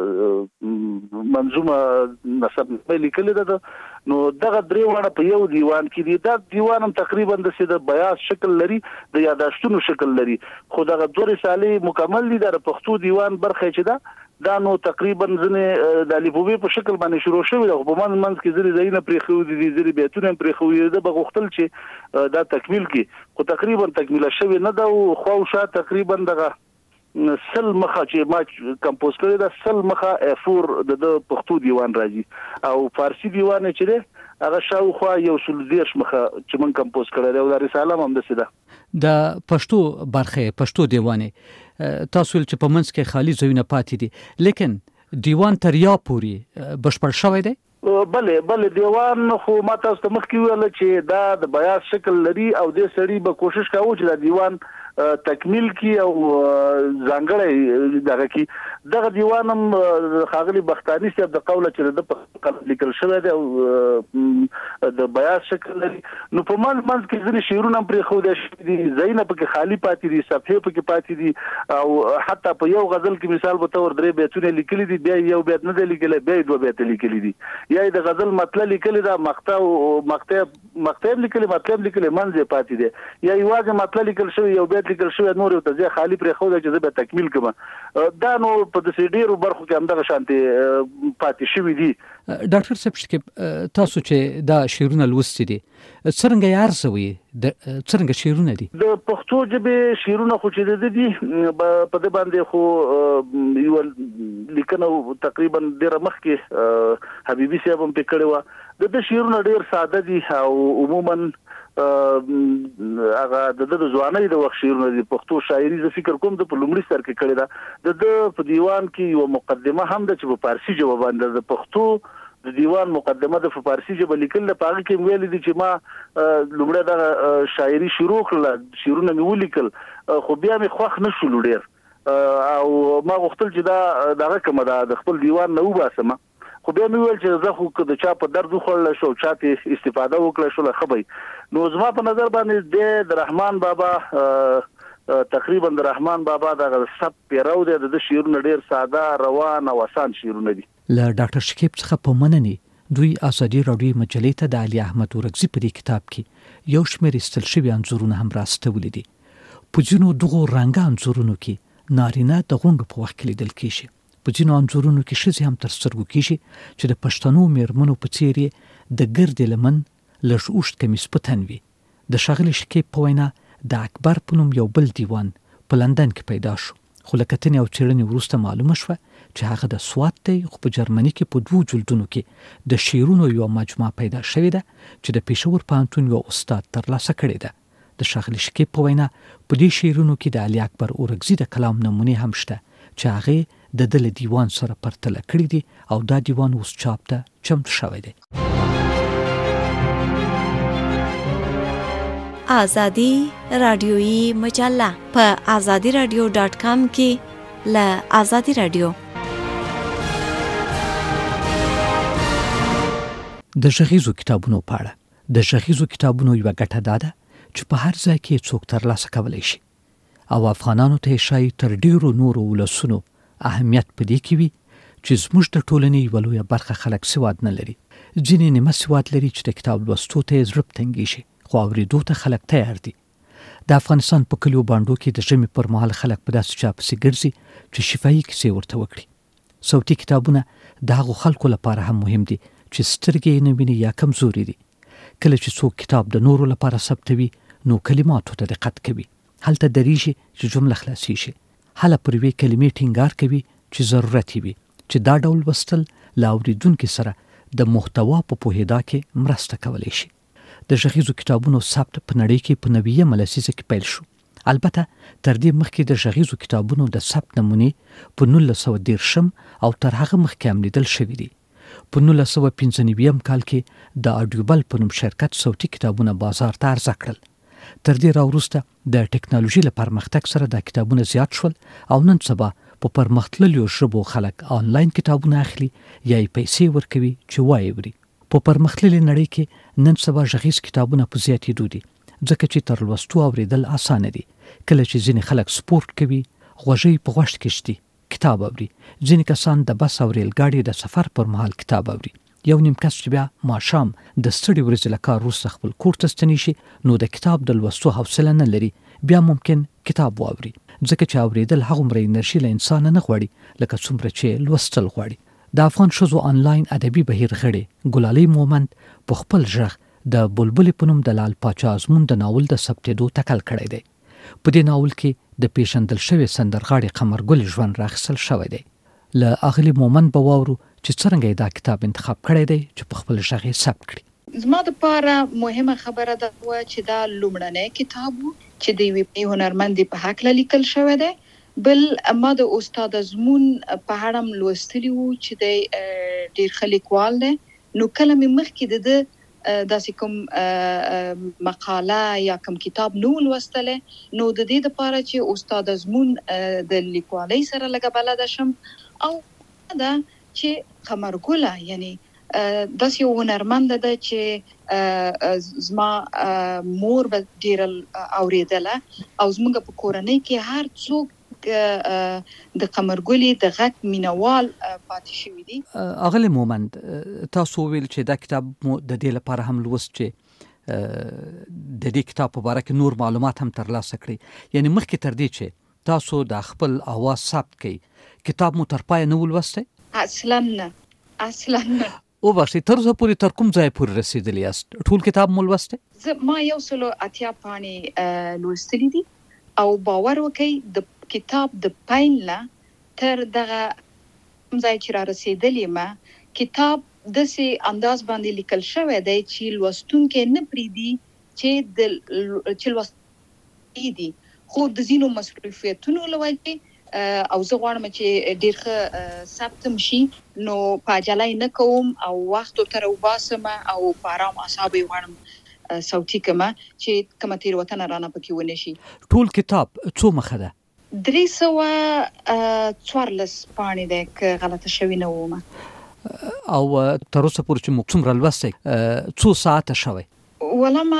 منظومه نسبنامه لیکل ده. نو دغه درې وړه په یو دیوان کې دي. دا دیوان هم تقریبا د سید بیاض شکل لري، د یاداشتونو شکل لري، خو دغه دوه رسالې مکمل دي. د پښتو دیوان برخه چې دا دا نو تقریبا ځنه د الفبې په شکل باندې شروع شوی ده، په من منځ کې ځری زینه پرې خو دي ځری بیتونه پرې خو دي. د بغختل چې دا تکمیل کی خو تقریبا تکمیل شوی نه ده، او خو شا تقریبا دغه سل مخه چې ما کمپوز کړی دا سل مخه افور د پښتو دیوان راځي، او فارسی دیوان چې ده هغه شاوخوا یو سل دیرش مخه چې من کمپوز کړی دی، او دا رساله هم د سیده د پښتو برخه پښتو دیوانه تاسو چې په منځ کې خالی ځایونه پاتې دي، لیکن دیوان تر یا پوری بشپړ شوی دی. بله بله دیوان خو ما تاسو ته مخکې ویل چې دا د بیاض شکل لري، او د سړي به کوشش کاوه چې دا دیوان تکمیل کی او ځانګړی دغه کی. دغه دیوان هم خاغلی بختانی صاحب د قوله چې د په لیکل شوی دی او د بیاض شکل لري. نو په من منځ کې ځینې شعرونه پرې خو دي زینه پکې خالی پاتې دي، صفحې پکې پاتې دي، او حتی په یو غزل کې مثال به تور درې بیتونه لیکلي دي، بیا یو بیت نه دی لیکلی، بیا دوه بیت لیکلي دي، یا د غزل مطلب لیکلی دا مقطع او مقطع مقطع لیکلی مطلب لیکلی منځ پاتې دي، یا یوازې مطلب لیکل شوی یو بیت لیکل شوی نور یو ته خالی پرې خو چې زه به تکمیل کوم. دا نو په دې ډیرو برخو کې هم دغه شانتي پاتې شوی دي. ډاکټر صاحب چې تاسو چې دا شعرونه لوستي دي څنګه یې ارزوي، څنګه شعرونه دي؟ د پښتو ژبې شعرونه خو چې د دي په دې باندې خو یو لیکنه تقریبا ډیره مخکې حبیبي صاحب هم پکړی و. د دې شعرونه ډیر ساده دي او عموما هغه د د ځوانۍ د وخت شعرونه دي. پښتو شاعري زه فکر کوم د په لومړي سر کې کړی ده. د په دیوان کې یو مقدمه هم ده چې په فارسی ژبه باندې د پښتو د دیوان مقدمه د فارسی ژبه لیکل د پاغه کې ویل دي چې ما لومړی د شاعري شروع کړل، شعرونه مې ولیکل، خو بیا مې خوښ نه شول ډیر، او ما غوښتل چې دا دغه کومه د خپل دیوان نه وباسم، خو بیا مې ویل چې زه خو د چا په درد وخوړل شو، چاته استفاده وکړه شو خبي. نو زما په نظر باندې د رحمان بابا تقریبا د رحمان بابا د سب پیرو د شعرونه ډیر ساده روان او آسان شعرونه دي. له ډاکټر شکیب څخه په منني دوی ازادي راډیو مجلې ته د علي احمد ورغزي په کتاب کې یو شمېر استل شوی انځورونه هم راستولي دي. په ځینو دغو رنګه انځورونو کې نارینه د غونډو په وخت کې لیدل کیږي، په ځینو انځورونو کې ښځې هم تر سترګو کیږي چې د پښتنو میرمنو په څیر د ګرد لمن لږ اوږد کمیس په تن وي. د ښاغلي شکیب په وینا د اکبر په نوم یو بل دیوان په لندن کې پیدا شو، خو له کتنې او څېړنې وروسته معلومه شوه چې هغه د سوات دی، خو په جرمني کې په دوو جلدونو کې د شعرونو یو مجموعه پیدا شوې ده چې د پېښور پوهنتون یو استاد ترلاسه کړې ده. د ښاغلي شکیب په وینا په دې شعرونو کې د علي اکبر اورکزي د کلام نمونې هم شته چې هغه د دل دیوان سره پرتله کړی دي، او دا دیوان اوس چاپ ته چمتو شوی دی. آزادی رادیویی مجله په آزادی رادیو ډاټ کام کې له آزادی رادیو د غږیزو کتابونو په اړه. د غږیزو کتابونو یوه ګټه دا ده چې په هر ځای کې څوک ترلاسه کولی شي، او افغانانو ته یې ښایي تر ډیرو نورو ولسونو اهمیت په دې کې وي چې زموږ د ټولنې یوه لویه برخه خلک سواد نه لري. ځینې نیمه سواد لري چې د کتاب لوستو ته یې زړه تنګېږي، خو اورېدو ته خلک تیار دي. د افغانستان په کلیو بانډو کې د ژمي پر مهال خلک په داسې چا پسې ګرځي چې شفاهي کیسې ورته وکړي. صوتي کتابونه د هغو خلکو لپاره هم مهم دي چې سترګې یې نه ویني یا کمزوري دي. کله چې څوک کتاب د نورو لپاره ثبتوي نو کلماتو ته دقت کوي، هلته دریږي چې جمله خلاصي شي، هله پر یوې کلمې ټینګار کوي چې ضرورت وي، چې دا ډول لوستل له اورېدونکي سره د محتوا په پوهېدا کې مرسته کولی شي. د غږیزو کتابونو ثبت په نړۍ کې په نویمه لسیزه کې پیل شو. البته تر دې مخکې د غږیزو کتابونو د ثبت نمونې په نولس سوه دېرشم او تر هغه مخکې هم لیدل شوي دي. په نولس سوه پنځه نوي کال کې د اډیوبل په نوم شرکت صوتي کتابونه بازار ته عرضه کړل. تر دې راوروسته د ټکنالوژي له پرمختګ سره دا کتابونه زیات شول او نن سبا په پرمختللو ژبو خلک آنلاین کتابونه اخلي یا یې پیسې ورکوي چې وایي وري. په پرمختللې نړۍ کې نن سبا غږیز کتابونه په زیاتېدو دي ځکه چې تر لوستو اورېدل اسانه دي. کله چې ځینې خلک سپورت کوي غوږۍ په غوږ کې شتي کتاب اوري. ځینې کسان د بس او ریل ګاډي د سفر پر مهال کتاب اوري. یو نیم کس چې بیا ماښام د ستړي ورځې له کار وروسته خپل کور ته ستنې شي نو د کتاب د لوستو حوصله نه لري بیا ممکن کتاب واوري ځکه چې اورېدل هغومره انرژي له انسانه نه غواړي لکه څومره چې لوستل غواړي. د افغان ښځو آنلاین ادبي بهیر غړې ګلالۍ مومند په خپل غږ د بلبلې په نوم د لال پاچا ازمون د ناول د ثبتېدو تکل کړی دی. په دې ناول کې د پیژندل شوې سندرغاړې قمرګل ژوند راخیستل شوی دی. له اغلې مومند به واورو چې څرنګه یې دا کتاب انتخاب کړی دی چې په خپل غږ یې ثبت کړي. زما دپاره مهمه خبره دا وه چې دا لومړنی کتاب و چې د یوې هنرمندې په هکله لیکل شوی دی. بل ما د استاد ازمون په اړه هم لوستلي وو چې دی ډېر ښه لیکوال دی. نو کله مې مخکې د ده داسې کوم مقاله یا کوم کتاب نو لوستلی نو د دې دپاره چې استاد ازمون د لیکوالۍ سره لږه بلده شم او دا چې قمرګله یعنی داسې یو هنرمنده ده چې زما مور به ډېره اورېدله او زموږ په کورنۍ کې هر څوک د قمرګلې د غږ مینوال پاتې شوي دي. اغلې مومند تاسو وویل چې دا کتاب مو د دې لپاره هم لوست چې د دې کتاب په باره کې نور معلومات هم ترلاسه کړئ. یعنی مخکې تر دې چې تاسو د خپل اواز ثبت کړئ کتاب مو تر پایه نه و لوستی؟ اصلا نه اصلا نه. وبخښئ تر اوسه پورې تر کوم ځای پورې رسېدلي یاست؟ ټول کتاب مو لوستی؟ ما یو سلو اتیا پاڼې لوستلي دي او باور وکړئ د کتاب د پیل نه تر دغه ځای چې را رسېدلې ما کتاب داسې انداز باندې لیکل شوی دی چې لوستونکی نه پرېږدي چې د چې لوستونکی دي خو د ځینو مصروفیتونو له وجې او زه غواړم چې ډېر ښه ثبت شي نو په عجله نه کوم او وخت ورته راوباسم او په ارام اعصابو یې غواړم صوتي کړمه چې کومه تېروتنه رانه پکې ونه شي. ټول کتاب څو مخه ده؟ درې سوه څوارلس پاڼې دی که غلطه شوې نه ومه. او تر اوسه پورې چې موږ څومره لوستی څو ساعته شوی؟ ولا ما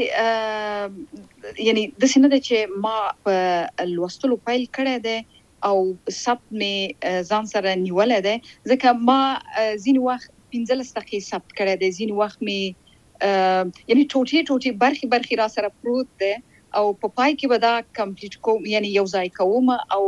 داسې یعنی داسې نه ده چې ما په لوستلو پیل کړی دی او ثبت مې ځان سره نیولی دی ځکه ما ځینې وخت پنځلس دقیقې ثبت کړی دی ځینې وخت مې یعنی ټوټې ټوټې برخې برخې را سره پروت دی او په پای کې به دا کمپلیټ کوم یعنی یو ځای کوم او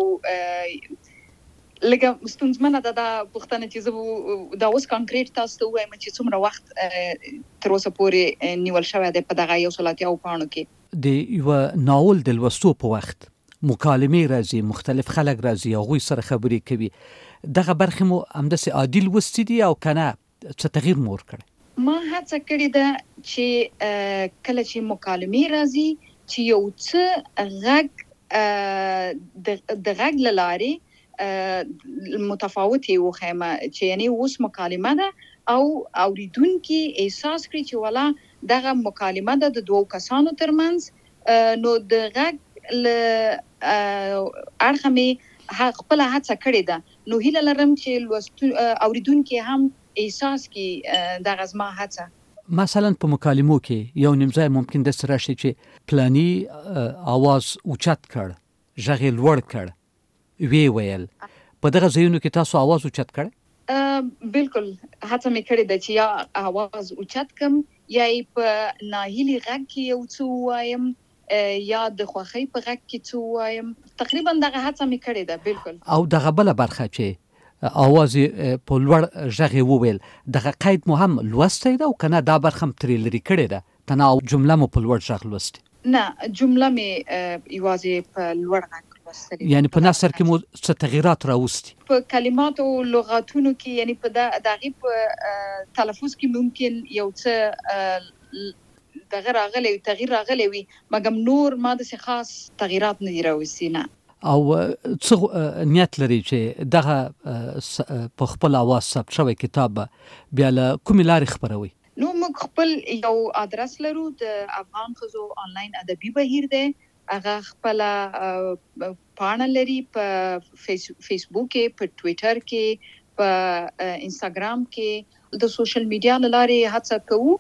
لږه ستونزمنه ده دا پوښتنه چې زه دا اوس کانکریټ تاسو ته ووایم چې څومره وخت تر اوسه پورې نیول شوی دی په دغه یو سل اتیاو پاڼو کې. د یوه ناول د لوستو په وخت مکالمې راځي مختلف خلک راځي هغوی سره خبرې کوي دغه برخې مو همداسې عادي لوستي دي او که نه څه تغییر مو ورکړی؟ ما هڅه کړې ده چې کله چې مکالمې راځي چې یو څه غږ د غږ له لارې متفاوتې وښیم چې یعنی اوس مکالمه ده او اوریدونکي احساس کړي چې والا دغه مکالمه ده د دوو کسانو ترمنځ نو د غږ له اړخه مې خپله هڅه کړې ده نو هیله لرم چې اوریدونکي هم احساس کړي دغه زما هڅه. مثلا په مکالمو کې یو نیم ځای ممکن داسې راشي چې پلاني اواز اوچت کړ غږ یې لوړ کړ وی ویل په دغه ځایونو کې تاسو اواز اوچت کړ؟ بالکل هڅه مې کړې ده چې یا اواز اوچت کم یا یې په ناهیلي غږ کې یو څه ووایم یا د خوښۍ په غږ کې څه ووایم تقریبا دغه هڅه مې کړې ده. بالکل. او دغه بله برخه چې اواز په لوړ غږ یې وویل دغه قید مو هم لوستی ده او که نه دا برخه هم ترې لرې کړې ده تنها جمله مو په لوړ غږ لوستې؟ نه جمله مې یوازې په لوړ غږ یعنی په نثر کې مو څه تغیرات راوستي په کلمات او لغاتونو کې، یعنی په دغه په تلفظ کې ممکن یو څه دغه راغلی تغییر راغلی وي، مګم نور ما د خاص تغیرات نه راوستي نه. او څه نیت لري چې دغه په خپل اواز ثبت شوی کتاب بیا له کومې لارې خپروي؟ نو موږ خپل یو ادرس لرو، د افغان ښځو آنلاین ادبي بهیر دی. هغه خپل پاڼه لري په فیسبوک کې، په ټویټر کې، په انستګرام کې. د سوشل میډیا لارې هڅه کوو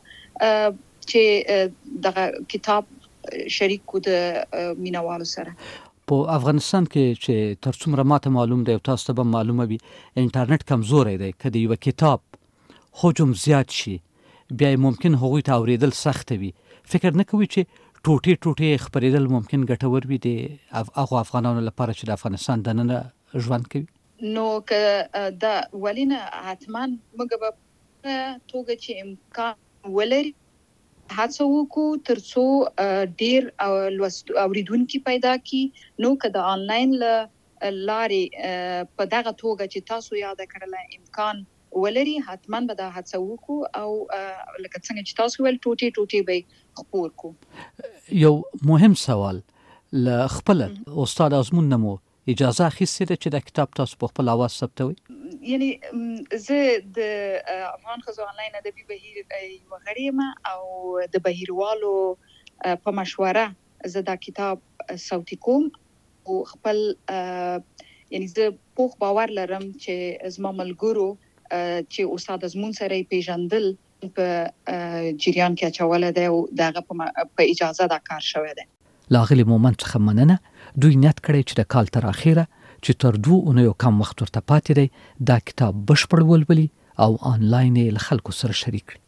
چې دغه کتاب شریک کو د مینوالو سره. په افغانستان کې چې تر څومره ماته معلوم دی او تاسو ته به معلومه وي، انټرنیټ کمزوری دی. که د یو کتاب حجم زیات شي بیا ممکن هغوی ته اوریدل سخت وي. فکر نه کوي چې ټوټې ټوټې خپرېدل ممکن ګټور وي د هغو افغانانو لپاره چې د افغانستان دننه ژوند کوي؟ نو که دا ولینه حتما موږ به په توګه چې امکان ولري هڅه وکړو تر څو ډیر اوریدونکي پیدا کړي. نو که د آنلاین لارې په دغه توګه چې تاسو یاد کړل امکان ولري، حتما به دا هڅه وکړو او لکه څنګه چې تاسو ول ټوټې ټوټې به خپور کو. یو مهم سوال، ل خپل استاد ازمون نمو اجازه اخیستې ده چې دا کتاب تاسو په خپل اواز ثبتوي؟ یعنی زه د افغان ښځو آنلاین ادبي بهیر یو غړی یم او د بهیروالو په مشوره زه دا کتاب صوتي کوم او خپل یعنی زه پوخ باور لرم چې زما ملګرو چې استاد ازمون سره پیژندل په جریان کې اچوله دی او دغه په اجازه دا کار شوی دی. لاغلی مومنت څخه مننه. دوی نیت کړی چې د کال تر اخیره چې تر دوه اونیو کم وخت ورته پاتې دی دا کتاب بشپړ ولولي او آنلاین یې له خلکو سره شریک کړي.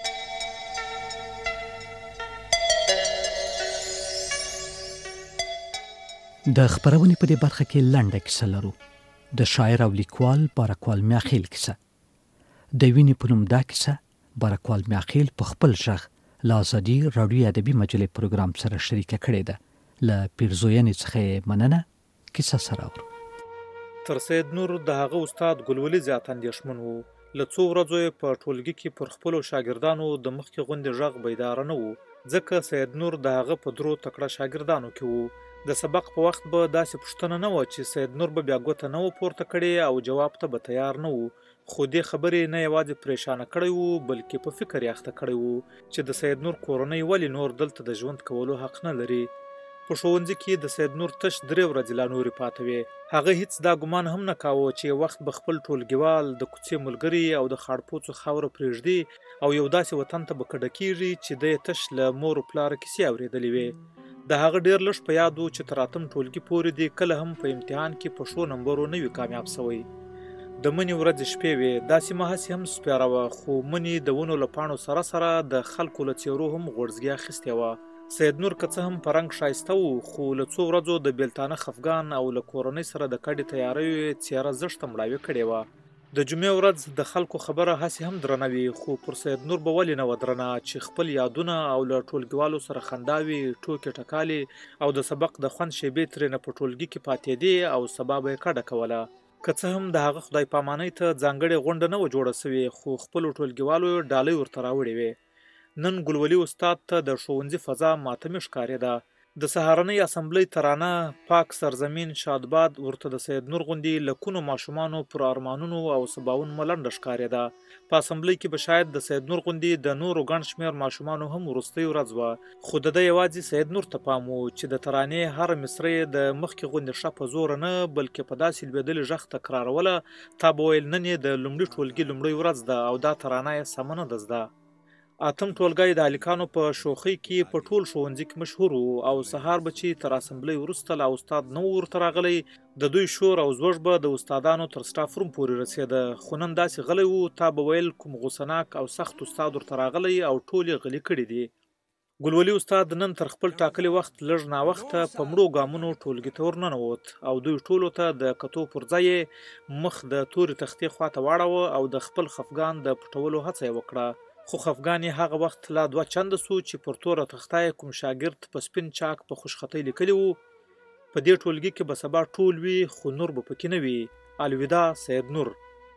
د خپرونې په دې برخه کې لنډه کیسه لرو، د شاعر او لیکوال بارکوال میاخیل کیسه. د وینې په نوم دا کیسه بارکوال میاخیل په خپل غږ له ازادي راډیو ادبي مجلې پروګرام سره شریکه کړې ده. له پیرزوینې څخه مننه. کیسه سره ورو. تر سید نور د هغه استاد ګلولي زیات اندېښمن و. له څو ورځو په ټولګي کې پر خپلو شاګردانو د مخکې غوندې غږ بیداره نه و، ځکه سید نور د هغه په درو تکړه شاګردانو کې و. د سبق په وخت به داسې پوښتنه نه وه چې سید نور به بیا ګوته نه و پورته کړې او جواب ته به تیار نه و. خو دې خبرې نه یوازې پریشانه کړی و بلکې په فکر یې اخته کړی و چې د سید نور کورنۍ ولې نور دلته د ژوند کولو حق نه لري. په ښوونځي کې د سید نور تش درې ورځې لا نورې پاتې وې. هغه هیڅ دا ګمان هم نه کاوه چې وخت به خپل ټولګیوال د کوڅې ملګري او د خاړپوڅو خاوره پرېږدي او یو داسې وطن ته به کډه کېږي چې د یې تش له مور و پلاره کیسې اورېدلې وې. د هغه ډېر لږ په یاد و چې تر اتم ټولګي پورې دی کله هم په امتحان کې په ښو نمبرو نه وي کامیاب سوی. د مني ورځې شپې وې، داسې مه هسې هم سپیاره وه، خو مني د ونو له پاڼو سره سره د خلکو له څېرو هم غوړزګي اخیستې وه. سید نور که څه هم په رنګ ښایسته و، خو له څو ورځو د بیلتانه خفګان او له کورنۍ سره د کډې تیاریو یې څېره زښته مړاوې کړې وه. د جمعې ورځ د خلکو خبره هسې هم درنه وي، خو پر سید نور به ولې نه وه درنه چې خپل یادونه او له ټولګیوالو سره خنداوي، ټوکې ټکالې او د سبق د خوند شیبې ترېنه په ټولګي کې پاتېدې او سبا به یې کډه کوله. که څه هم د هغه خدای پامانۍ ته ځانګړې غونډه نه وه جوړه سوې، خو خپلو ټولګیوالو یې ډالۍ ورته راوړې وې. نن ګلولي استاد ته د ښوونځي فضا ماتمې ښکارېده. د سهارنۍ اسمبلۍ ترانه پاک سرزمین شادباد ورته د سید نور غوندې لکونو ماشومانو پر ارمانونو او سباوون ملنډه ښکارېده. په اسمبلۍ کې به شاید د سید نور غوندې د نورو ګڼ شمېر ماشومانو هم وروستۍ ورځ وه، خو د ده یوازې سید نور ته پام و چې د ترانې هره مصره یې د مخکې غوندې ښه په زوره نه بلکې په داسې لوېدلي غږ تکراروله تا به ویل نن یې د لومړي ټولګي لومړۍ ورځ ده او دا ترانه یې سمه نه ده زده. اتم ټولګی د هلکانو په شوخۍ کې په ټول ښوونځي کې مشهور و او سهار به چې تر اسمبلۍ وروسته له استاد نه و ورته راغلی، د دوی شور او زوږ به د استادانو تر سټاف روم پورې رسېده. خو نن داسې غلی و تا به ویل کوم غوسناک او سخت استاد ورته راغلی او ټول یې غلي کړي دي. ګلولي استاد نن تر خپل ټاکلي وخت لږ ناوخته په مړو ګامونو ټولګي ته ورننوت او دوی ټولو ته د کتو پر ځای یې مخ د تورې تختې خواته واړوه او د خپل خفګان د پټولو هڅه یې وکړه. خو خفګان یې هغه وخت لا دوه چنده سو چې پر توره تخته یې کوم شاګرد په سپین چاک په خوشخطۍ لیکلي وو: په دې ټولګي کې به سبا ټول وي خو نور به پکې نه وي. الوداع سید نور.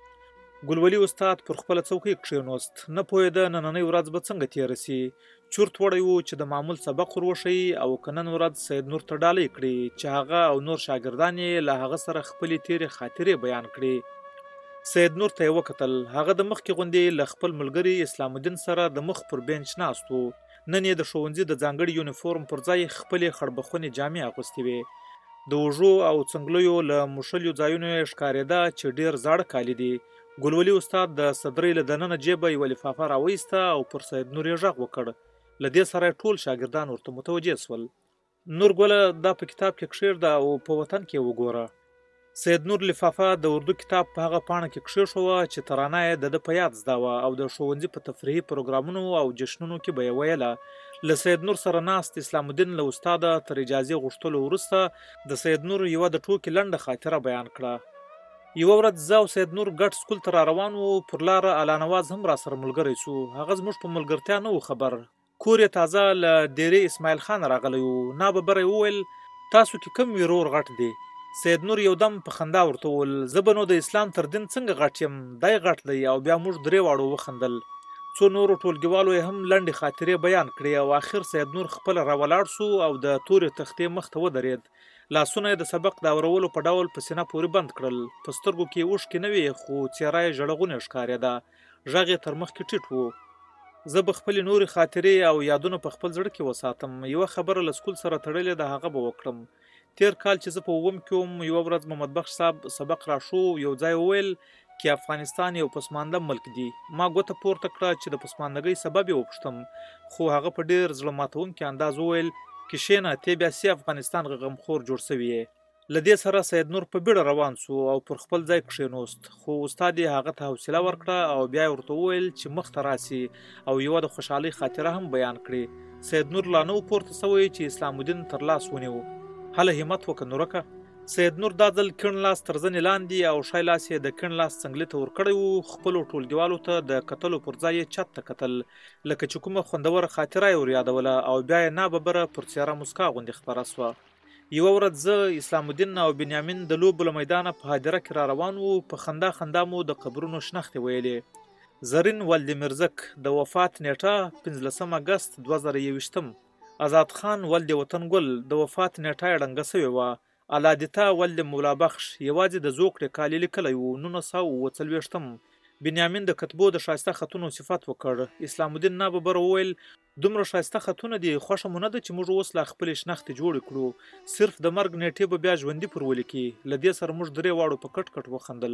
ګلولي استاد پر خپله څوکۍ کښېنوست. نه پوهېده نننۍ ورځ به څنګه تېره سي. چورت وړی و چې د معمول سبق ور وښیي او که نن ورځ سید نور ته ډالۍ کړي چې هغه او نور شاګردان یې له هغه سره خپلې تېرې خاطرې بیان کړي. سید نور ته یې وکتل. هغه د مخکې غوندې له خپل ملګري اسلام الدین سره د مخ پر بینچ ناست و. نن یې د ښوونځي د ځانګړي یونیفورم پر ځای خپلې خړبخونې جامې اغوستې وې. د اوږو او څنګلیو له موښلو ځایونو یې ښکارېده چې ډېر زاړه کالي دي. ګلولي استاد د صدرۍ له دننه جیبه یوه لفافه راوایسته او پر سید نور یې غږ وکړ. له دې سره ټول شاګردان ورته متوجه سول. نور ګله دا په کتاب کې کښېږده او په وطن کې وګوره. سید نور لفافه د اردو کتاب په هغه پاڼه کې کښېښوه چې ترانه یې د ده په یاد زده وه او د ښوونځي په تفریحي پروګرامونو او جشنونو کې به یې ویله. له سید نور سره ناست اسلام الدین له استاده تر اجازې غوښتلو وروسته د سید نور یوه د ټوکې لنډه خاطره بیان کړه. یوه ورځ زه او سید نور ګډ سکول ته را روان وو. پر لاره الله نواز هم را سره ملګری سو. هغه زموږ په ملګرتیا نه و خبر. کور یې تازه له ډیرې اسماعیل خان راغلی و. ناببره یې وویل تاسو کې کوم ورور غټ دی؟ سید نور یو دم په خندا ورته وویل زه به نو د اسلام تر دین څنګه غټ یم، دی غټ دی. او بیا موږ درې واړو وخندل. څو نورو ټولګیوالو یې هم لنډې خاطرې بیان کړې او آخر سید نور خپله راولاړ سو او د تورې تختې مخ ته ودرېد. لاسونه یې د سبق د اورولو په ډول په سینه پورې بند کړل. په سترګو کې یې اوښکې نه وې خو څېره یې ژړغونې ښکارېده. غږ یې تر مخکې ټیټ و. زه به خپلې نورې خاطرې او یادونه په خپل زړه کې وساتم. یوه خبره له سکول سره تړلې ده هغه به وکړم. تیر کال چې زه په اووم کې وم یوه ورځ محمد بخش صاحب سبق راشو. یو ځای وویل چې افغانستان یو پسمانده ملک دی. ما ګوته پورته کړه چې د پسماندګۍ سبب یې وپوښتم خو هغه په ډېر زړه ماتونکي انداز وویل کښېنه تی بیا سي افغانستان غمخور جوړ سوی یې. له دې سره سید نور په بیړه روان سو او پر خپل ځای کښېنوست خو استاد یې هغه ته حوصله ورکړه او بیا یې ورته وویل چې مخ ته راسي او یوه د خوشحالۍ خاطره هم بیان کړي. سید نور لا نه و پورته سوی چې اسلام الدین تر لاس ونیو. هله همت وکړه نورکه. سید نور دا ځل کیڼ لاس تر زنې لاندې او ښی لاس یې د کیڼ لاس څنګلې ته ورکړی و. خپلو ټولګیوالو ته د کتلو پر ځای یې چت ته کتل لکه چې کومه خوندوره خاطره یې ور یادوله او بیا یې ناببره پر څېره مسکا غوندې خپره سوه. یوه ورځ زه اسلام الدین او بنیامین د لوبو له میدانه په هدیره کې را روان وو. په خندا خندا مو د قبرونو شنختې ویلې. زرین ولدمیرزک د وفات نیټه پنځلسم اګست دوه زره یوویشتم. آزاد خان ولد وطن ګل د وفات نیټه یې ړنګه سوې وه. علادیتا ولد مولا بخش یوازې د زوکړې کالي لیکلی و نولس سوه اووه څلوېښتم. بنیامین د کتبو د ښایسته خطونو صفت وکړ. اسلام الدین ناببره وویل دومره ښایسته خطونه دي خوښه مو نه ده چې موږ اوس لا خپلې شنختې جوړې کړو. صرف د مرګ نیټې به بیا ژوندي پر ولیکي. له دې سره موږ درې واړو په کټ کټ وخندل.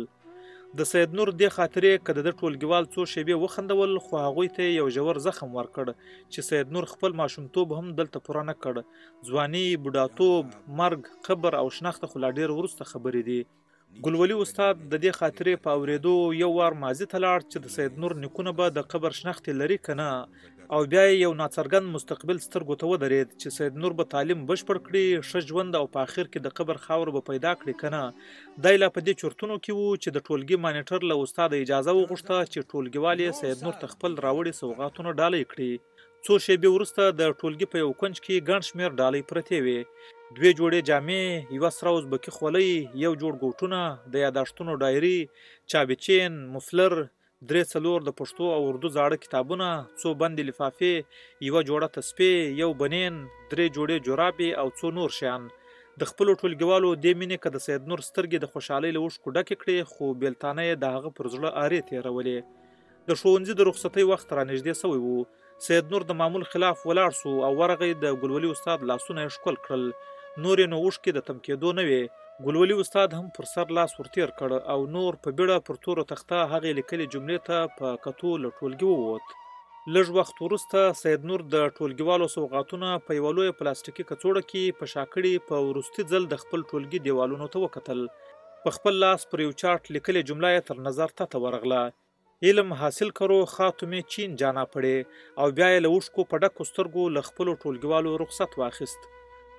د سید نور دې خاطرې که د ده ټولګیوال څو شېبې وخندول خو هغوی ته یو ژور زخم ورکړ چې سید نور خپل ماشومتوب هم دلته پوره نه کړ. ځواني، بوډاتوب، مرګ، قبر او شنخته خو لا ډېر وروسته خبرې دي. ګلولي استاد د دې خاطرې په اورېدو یو وار ماضي ته لاړ چې د سید نور نیکونه به د قبر شنختې لري که نه او بیا یې یو ناڅرګند مستقبل سترګو ته ودرېد چې سید نور به تعلیم بشپړ کړي، ښه ژوند او په آخر کې د قبر خاور به پیدا کړي که نه. دی لا په دې چورتونو کې و چې د ټولګي مانیټر له استاده اجازه وغوښته چې ټولګیوال یې سید نور ته خپل راوړي سوغاتونه ډالۍ کړي. څو شېبې وروسته د ټولګي په یو کونج کې ګڼ شمېر ډالۍ پرتې وې. دوې جوړې جامې، یوه سره ازبکي خولۍ، یو جوړ ګوټونه، د یاداښتونو ډایري، چابچین، مفلر، درې څلور د پښتو او اردو زاړه کتابونه، څو بندې لفافې، یوه جوړه تسبیح، یو بنین، درې جوړې جورابې او څو نور شیان. د خپلو ټولګیوالو دې مینې که د سید نور سترګې د خوشحالۍ له اوښکو ډکې کړې خو بېلتانه یې د هغه پر زړه ارې تېرولې. د ښوونځي د رخصتۍ وخت را نږدې سوی و. سید نور د معمول خلاف ولاړ سو او ورغی. د ګلولي استاد لاسونه یې ښکل کړل. نور یې نو اوښکې د تم کېدو نه وې. ګلولي استاد هم پر سر لاس ورتېر کړ او نور په بیړه پر تورو تخته هغې لیکلې جملې ته په کتو له ټولګي ووت. لږ وخت وروسته سید نور د ټولګیوالو سوغاتونه په یوه لویه پلاستیکي کڅوړه کې په شاکړې په وروستي ځل د خپل ټولګي دیوالونو ته وکتل. په خپل لاس پر یو چارټ لیکلې جمله یې تر نظر ته ورغله. علم حاصل کرو خاتمه چین جانا پړې. او بیا یې له اوښکو په ډکو سترګو له خپلو ټولګیوالو رخصت واخیست.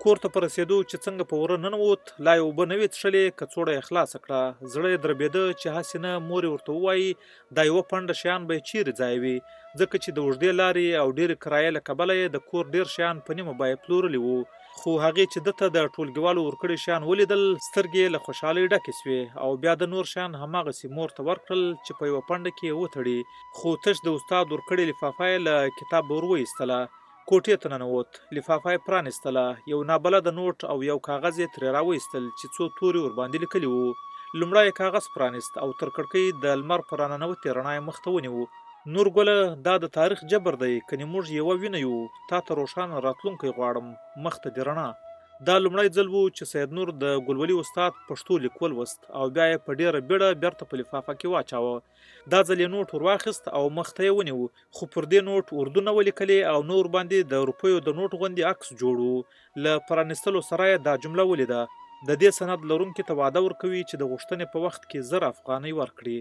کور ته په رسېدو چې څنګه په وره ننوت لا یې اوبه نه وې څښلې کڅوړه یې خلاصه کړه زړه یې دربېده چې هسې نه مور یې ورته ووایي دا یوه پنډه شیان به یې چیرې ځایوي ځکه چې د اوږدې لارې او ډېرې کرایې له کبله یې د کور ډېر شیان په نیمه بیه پلورلي وو خو هغې چې ده ته د ټولګیوالو ورکړي شیان ولیدل سترګې یې له خوشحالۍ ډکې سوې او بیا د نور شیان هماغسې مور ته ورکړل چې په یوه پنډه کې یې وتړي خو تش د استاد ورکړې لفافه یې له کتاب ور وایستله کوټې ته ننوت لفافه یې پرانیستله یو نابلده نوټ او یو کاغذ یې ترې راوایستل چې څو تورې ورباندې لیکلي وو لومړی یې کاغذ پرانیست او تر کړکۍ د لمر په راننوتې رڼا یې مخ ته ونیو نور ګله دا د تاریخ جبر دی کنې موږ یوه وینه یو تا ته روښانه راتلونکی غواړم مخ ته دې رڼا دا لومړی ځل و چې سید نور د ګلولي استاد پښتو لیک ولوست او بیا یې په ډېره بیړه بېرته په لفافه کې واچاوه دا ځل یې نوټ ور واخیست او مخ ته یې ونیو خو پر دې نوټ اردو نه ولیکلې او نه ورباندې د روپیو د نوټ غوندې عکس جوړ و له پرانیستلو سره یې دا جمله ولیده د دې سند لرونکي ته وعده ورکوي چې د غوښتنې په وخت کې زر افغانۍ ورکړي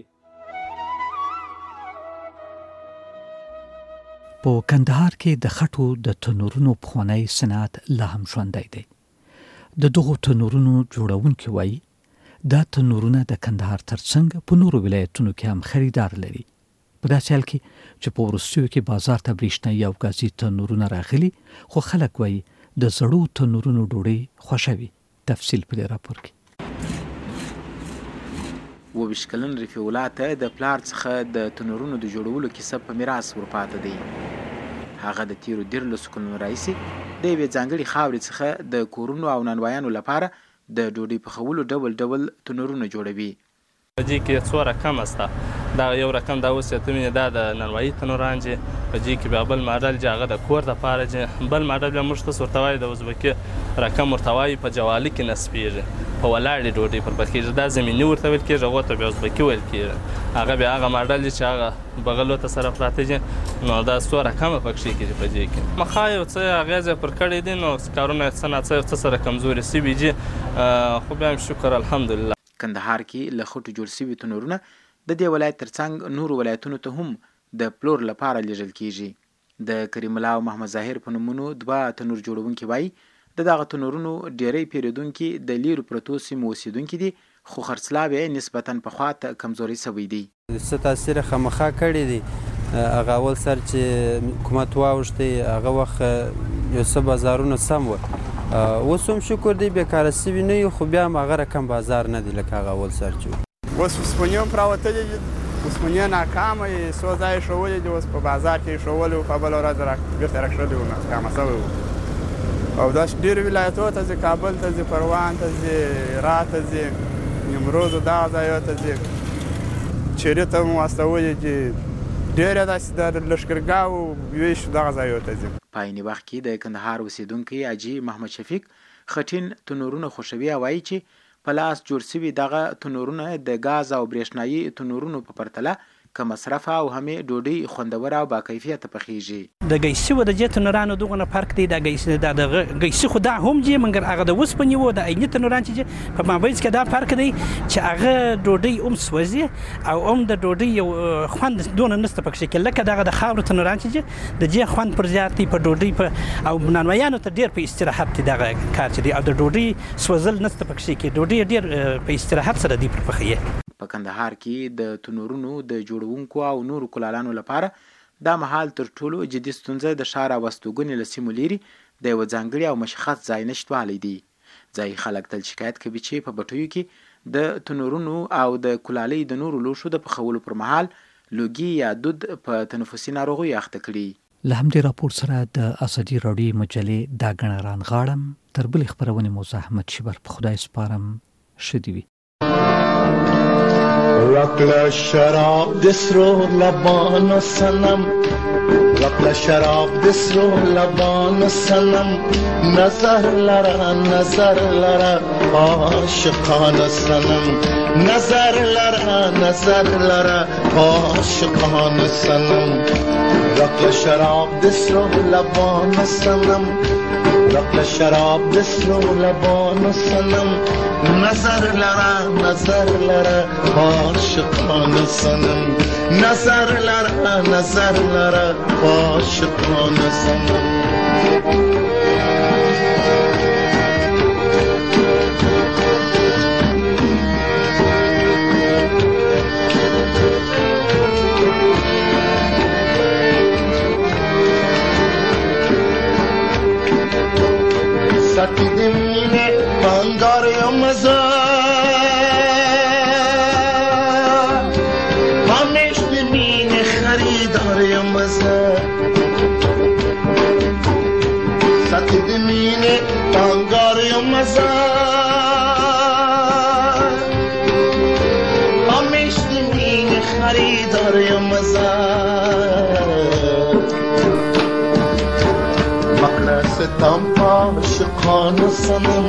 په کندهار کې د خټو د تنورونو پخوانی صنعت لا هم ژوندی دی د دغو تنورونو جوړونکي وایي دا تنورونه د کندهار ترڅنګ په نورو ولایتونو کې هم خریدار لري په داسې حال کې چې په وروستیو کې بازار ته برېښنایي او ګازي تنورونه راغلي خو خلک وایي د زړو تنورونو ډوډۍ خوښوي تفصیل په دې راپور کې اووه ویشت کلن رفیع الله ته د پلار څخه د تنورونو د جوړولو کیسه په میراث ورپاته دی هغه د تیرو دیرلسو کلونو راهیسې د یوې ځانګړې خاورې څخه د کورونو او نانوایانو لپاره د ډوډۍ پخولو ډول ډول تنورونه جوړوي په دې کې څو رقم سته دا یو رقم دا اوس چې ته وینې دا د نانوایي تنوران چې په دې کې بیا بل ماډل چې هغه د کور دپاره چې بل ماډل بیا موږ تاسو ورته وایي د ازبکي رقم ورته وایي په جوالي کې نصبېږي په ولاړې ډوډۍ پر پخېږي دا زمیني ورته ویل کېږي هغو ته بیا ازبکي ویل کېږي هغه بیا هغه ماډل چې هغه بغلو ته سره پراته دي نو دا څو رقمه پکښې کېږي په دې کې مخا یو څه اغېز یې پر کړی دي نو کارونه یې څه ناڅه یو څه سره کمزوري سوي دي خو بیا هم شکر الحمدلله کندهار کې له خټو جوړ سوي تنورونه د دې ولایت ترڅنګ نورو ولایتونو ته هم د پلور لپاره لیږل کېږي د کریم الله او محمد ظاهر په نومونو دوه تنور جوړونکي وایي د دغه تنورونو ډېری پیرودونکي د لیرو پرتو سیمو اوسېدونکي دي خو خرڅلاو یې نسبتا پخوا ته کمزوري سوی دی څه تاثیر خامخا کړی دی هغه اول سر چې حکومت واوښتی هغه وخت یو څه بازارونه سم وه اوس هم شکر دی بېکاره سوي نه یو خو بیا هم هغه رقم بازار نه دی لکه هغه اول سر چې اوس اوسپنې هم راوتلي دي اوسپنې ناکامه یې څو ځایه ښولي دي اوس په بازار کې یې ښولي وو په بله ورځ بېرته راکښلي وو ناکامه سوی وو او داسې ډېرو ولایتونو ته ځي کابل ته ځي پروان ته ځي را ته ځي نیمروز و دغه ځایو ته ځي چیرې ته مو واستولي دي ډېر داسې د لښکرګاو ویشو دغه ځایو ته ځي په عیني وخت کې د کندهار اوسېدونکی حاجي محمد شفیق خټین تنورونه خوښوي او وایي چې په لاس جوړ سوي دغه تنورونه د ګاز او برېښنایي تنورونو په پرتله که مصرفه او همې ډوډۍ خوندوره او باکیفیته پخېږي د ګیسي و د دې تنورانو دغونه فرق دی د ګیسي خو دا هم دي مګر هغه د اوسپنې و د عیني تنوران چې په مابینځ کې دا فرق دی چې هغه ډوډۍ هم سوځي او هم د ډوډۍ یو خوند دونه نشته پکښې کې لکه دغه د خاورو تنوران چې د دې خوند پر زیات دی په ډوډۍ په او نانوایانو ته ډېر په استراحت دی دغه کار چې دی او د ډوډۍ سوځل نشته پکښې کې ډوډۍ ډېر په استراحت سره دی پر پخوي په کندهار کې د تنورونو د جوړونکو او نورو کلالانو لپاره دا مهال تر ټولو جدي ستونزه د ښار او استوګنې له سیمو لیرې د یوه ځانګړي او مشخص ځای نشتوالی دی ځایي خلک تل شکایت کوي چې په بټیو کې د تنورونو او د کلالۍ د نورو لوښو د پخولو پر مهال لوګي یا دود په تنفسي ناروغیو اخته کړي له همدې راپور سره د ازادي راډیو مجلې دا ګڼه رانغاړم تر بلې خپرونې مو زه احمد شیبر په خدای سپارم ښه دې وي رقل شراب دسرو لبان سنم رقل شراب دسرو لبان سنم نظر لرا نظر لرا عاشقان سنم نظر لرا نظر لرا عاشقان سنم رقل شراب دسرو لبان سنم رقل شراب دسرو لبان سنم نظر لرا نظر لرا عاشقان سنم نظر لرا نظر لرا عاشقان سنم ستید مینه پندار یا مزه همیشت مینه خریدار یا مزه ستید مینه پندار یا مزه همیشت مینه خریدار یا مزه ستم عاشقان سنم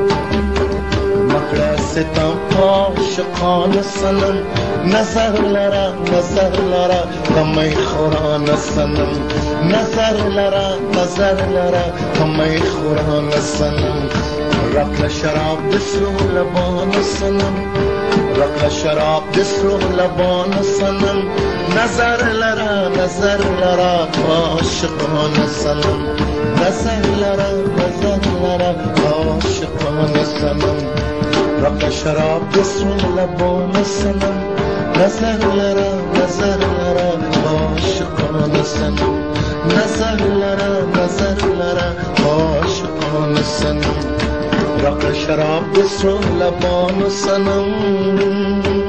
مکړه ستم عاشقان سنم نظر لرا نظر لرا کمی خوران سنم نظر لرا نظر لرا کمی خوران سنم رقل شراب دسرو لبان سنم رقل شراب دسرو لبان سنم نظر لرا نظر لرا عاشقان سنم نظر لرا نظر لرا عاشقان سنم رقل شراب دسرو لبان سنم نظر لرا نظر لرا عاشقان سنم نظر لرا نظر لرا عاشقان سنم رقل شراب دسرو لبان سنم